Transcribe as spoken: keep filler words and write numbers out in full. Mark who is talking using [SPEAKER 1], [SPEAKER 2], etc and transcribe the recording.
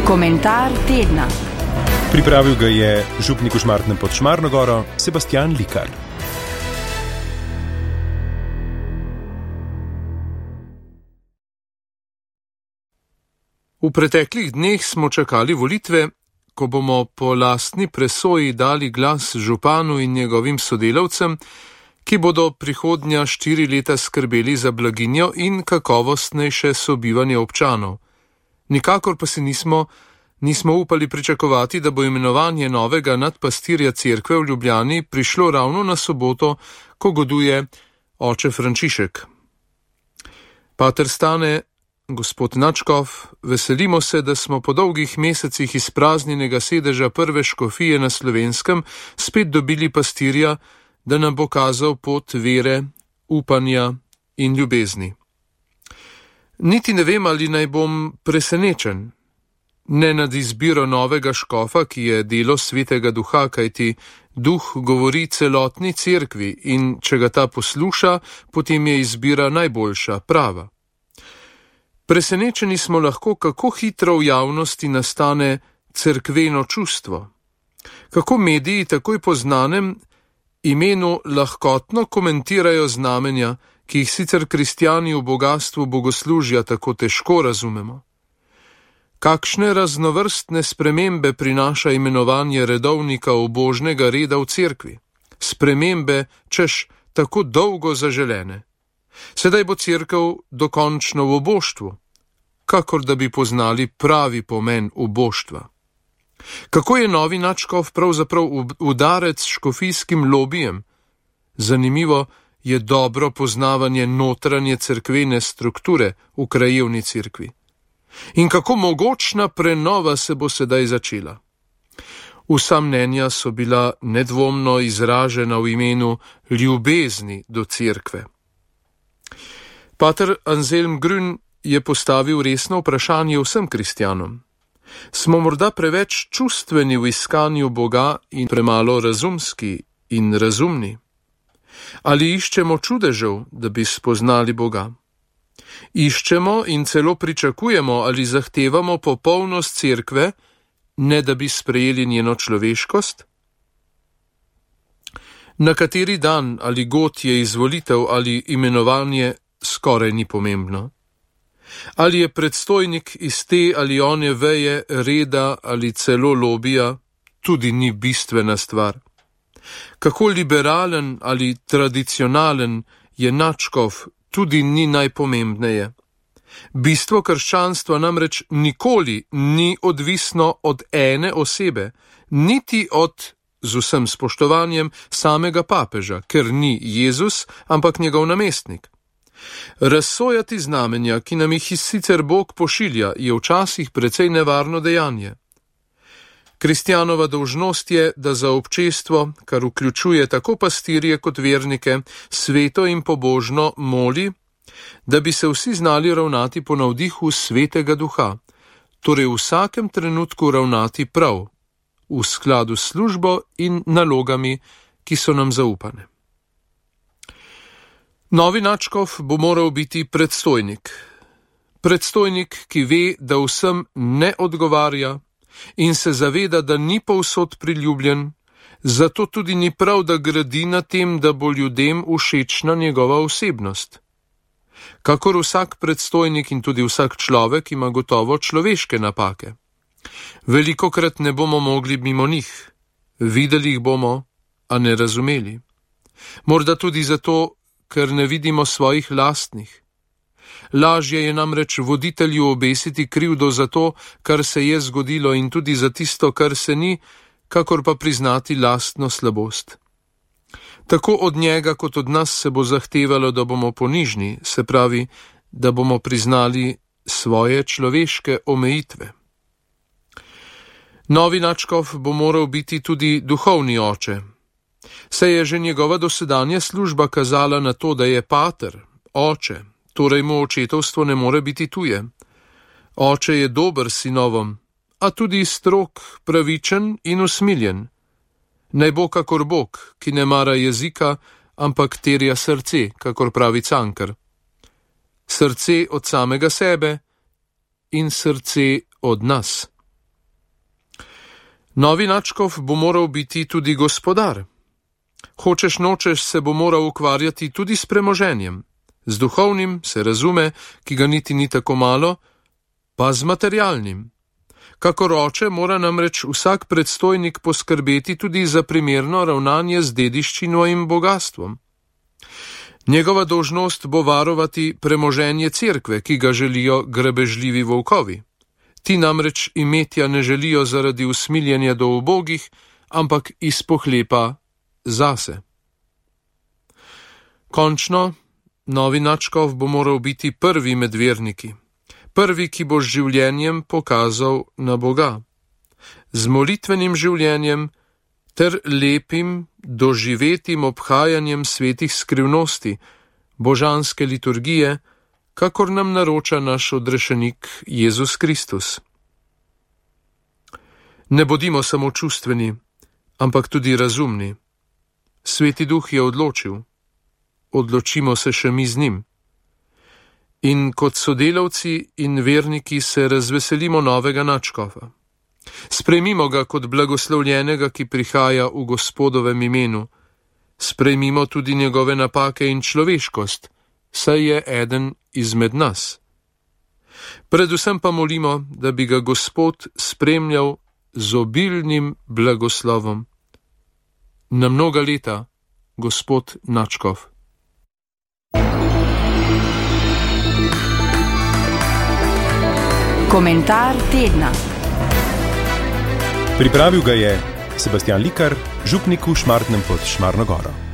[SPEAKER 1] Komentar tedna.
[SPEAKER 2] Pripravil ga je župnik v Šmartnem pod Šmarno goro Sebastian Likar.
[SPEAKER 3] V preteklih dneh smo čakali volitve, ko bomo po lastni presoji dali glas županu in njegovim sodelavcem, ki bodo prihodnja štiri leta skrbeli za blaginjo in kakovostnejše sobivanje občanov. Nikakor pa si nismo, nismo upali pričakovati, da bo imenovanje novega nadpastirja cerkve v Ljubljani prišlo ravno na soboto, ko goduje oče Frančišek. Pater Stane, gospod Nadškof, veselimo se, da smo po dolgih mesecih izpraznjenega sedeža prve škofije na Slovenskem spet dobili pastirja, da nam bo kazal pot vere, upanja in ljubezni. Niti ne vem, ali naj bom presenečen. Ne nad izbiro novega škofa, ki je delo svetega duha, kajti duh govori celotni cerkvi in če ga ta posluša, potem je izbira najboljša, prava. Presenečeni smo lahko, kako hitro v javnosti nastane cerkveno čustvo. Kako mediji takoj po znanem imenu lahkotno komentirajo znamenja, ki jih sicer kristjani v bogastvu bogoslužja tako težko razumemo. Kakšne raznovrstne spremembe prinaša imenovanje redovnika obožnega reda v cerkvi? Spremembe, češ, tako dolgo zaželene. Sedaj bo cerkev dokončno v oboštvu, kakor da bi poznali pravi pomen oboštva. Kako je novi nadškof pravzaprav udarec škofijskim lobijem? Zanimivo je dobro poznavanje notranje cerkvene strukture v krajevni cerkvi. In kako mogočna prenova se bo sedaj začela. Vsa mnenja so bila nedvomno izražena v imenu ljubezni do cerkve. Pater Anselm Grün je postavil resno vprašanje vsem kristjanom. Smo morda preveč čustveni v iskanju Boga in premalo razumski in razumni? Ali iščemo čudežev, da bi spoznali Boga? Iščemo in celo pričakujemo ali zahtevamo popolnost cerkve, ne da bi sprejeli njeno človeškost? Na kateri dan ali god je izvolitev ali imenovanje, skoraj ni pomembno. Ali je predstojnik iz te ali one veje reda ali celo lobija, tudi ni bistvena stvar. Kako liberalen ali tradicionalen je nadškof, tudi ni najpomembneje. Bistvo krščanstva namreč nikoli ni odvisno od ene osebe, niti od, z vsem spoštovanjem, samega papeža, ker ni Jezus, ampak njegov namestnik. Razsojati znamenja, ki nam jih sicer Bog pošilja, je včasih precej nevarno dejanje. Kristjanova dolžnost je, da za občestvo, kar vključuje tako pastirje kot vernike, sveto in pobožno moli, da bi se vsi znali ravnati po navdihu svetega duha, torej v vsakem trenutku ravnati prav, v skladu s službo in nalogami, ki so nam zaupane. Novi nadškof bo moral biti predstojnik. Predstojnik, ki ve, da vsem ne odgovarja in se zaveda, da ni povsod priljubljen, zato tudi ni prav, da gradi na tem, da bo ljudem všečna njegova osebnost. Kakor vsak predstojnik in tudi vsak človek ima gotovo človeške napake. Velikokrat ne bomo mogli mimo njih, videli jih bomo, a ne razumeli. Morda tudi zato, ker ne vidimo svojih lastnih. Lažje je namreč voditelju obesiti krivdo za to, kar se je zgodilo in tudi za tisto, kar se ni, kakor pa priznati lastno slabost. Tako od njega kot od nas se bo zahtevalo, da bomo ponižni, se pravi, da bomo priznali svoje človeške omejitve. Novi nadškof bo moral biti tudi duhovni oče. Saj je že njegova dosedanja služba kazala na to, da je pater, oče, torej mu očetovstvo ne more biti tuje. Oče je dober sinovom, a tudi strog, pravičen in usmiljen. Naj bo kakor Bog, ki ne mara jezika, ampak terja srce, kakor pravi Cankar. Srce od samega sebe in srce od nas. Novi nadškof bo moral biti tudi gospodar. Hočeš nočeš se bo moral ukvarjati tudi s premoženjem, z duhovnim, se razume, ki ga niti ni tako malo, pa z materialnim. Kakor oče mora namreč vsak predstojnik poskrbeti tudi za primerno ravnanje z dediščino in bogastvom. Njegova dolžnost bo varovati premoženje cerkve, ki ga želijo grabežljivi volkovi. Ti namreč imetja ne želijo zaradi usmiljenja do ubogih, ampak iz pohlepa zase. Končno, novi nadškof bo moral biti prvi med verniki, prvi, ki bo z življenjem pokazal na Boga, z molitvenim življenjem ter lepim, doživetim obhajanjem svetih skrivnosti, božanske liturgije, kakor nam naroča naš odrešenik Jezus Kristus. Ne bodimo samo čustveni, ampak tudi razumni. Sveti Duh je odločil, odločimo se še mi z njim. In kot sodelavci in verniki se razveselimo novega nadškofa. Sprejmimo ga kot blagoslovljenega, ki prihaja v Gospodovem imenu. Sprejmimo tudi njegove napake in človeškost, saj je eden izmed nas. Predvsem pa molimo, da bi ga Gospod spremljal z obilnim blagoslovom. Na mnoga leta, gospod nadškof.
[SPEAKER 1] Komentar tedna.
[SPEAKER 2] Pripravil ga je Sebastian Likar, župnik v Šmartnem pod Šmarno goro.